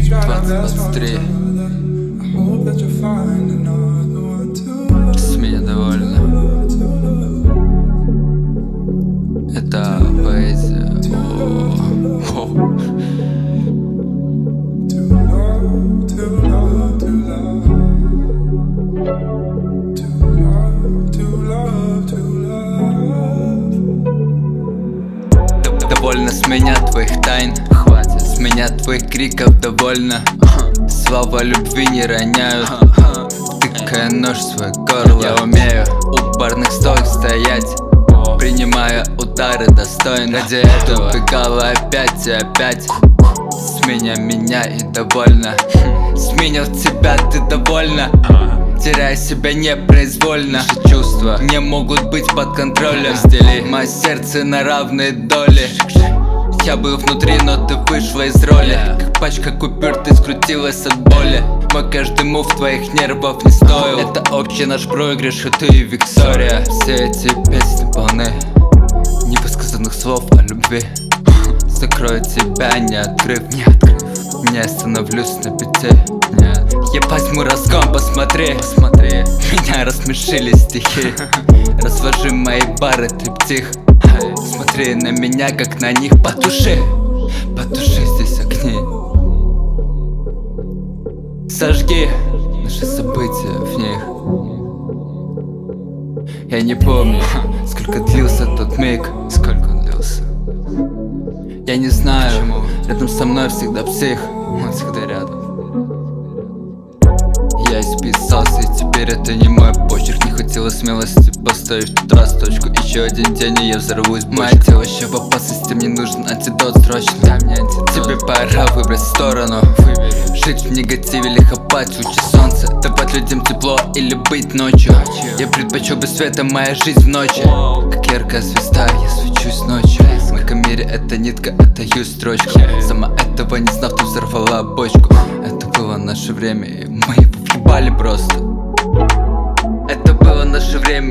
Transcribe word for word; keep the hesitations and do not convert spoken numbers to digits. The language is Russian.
двадцать двадцать три. С меня довольно. Это поэзия. О, о. Довольно с меня твоих тайн, хватит с меня твоих криков, довольно. Слова любви не роняют, втыкая нож в свое горло. Я умею у барных стоек стоять, принимая удары достойно. Ради этого убегала опять и опять. Сменя меня и довольна. Сменил тебя, ты довольна. Теряя себя непроизвольно. Наши чувства не могут быть под контролем. Раздели мое сердце на равные доли. Я был внутри, но ты вышла из роли. Как пачка купюр, ты скрутилась от боли. Мой каждый мув твоих нервов не стоил. Это общий наш проигрыш, и ты и Виктория. Все эти песни полны невысказанных слов о любви. Закрою тебя, не открыв, не открыв. Не остановлюсь на пяти. Нет. Я возьму разгон, посмотри, посмотри. Меня рассмешили стихи. Развожи мои бары, триптих. Смотри на меня, как на них. Потуши, потуши здесь огни. Сожги наши события в них. Я не помню, сколько длился тот миг. Сколько он длился. Я не знаю, почему рядом со мной всегда псих. Он всегда рядом. Я исписался, и теперь это не мой почерк. Не хватило смелости поставить в тот раз точку. Еще один день, и я взорвусь. Мое тело еще в опасности, мне нужен антидот срочно. Дай мне антидот. Тебе пора выбрать сторону. Выбери. Жить в негативе или хапать в луче солнца. Давать людям тепло или быть ночью. ночью. Я предпочел бы света, моя жизнь в ночи. Wow. Как яркая звезда, я свечусь ночью. В моем мире это нитка, это ю строчка. yeah. Сама этого не знав, ты взорвала бочку. Это было наше время, и мы его въебали просто. Это было наше время.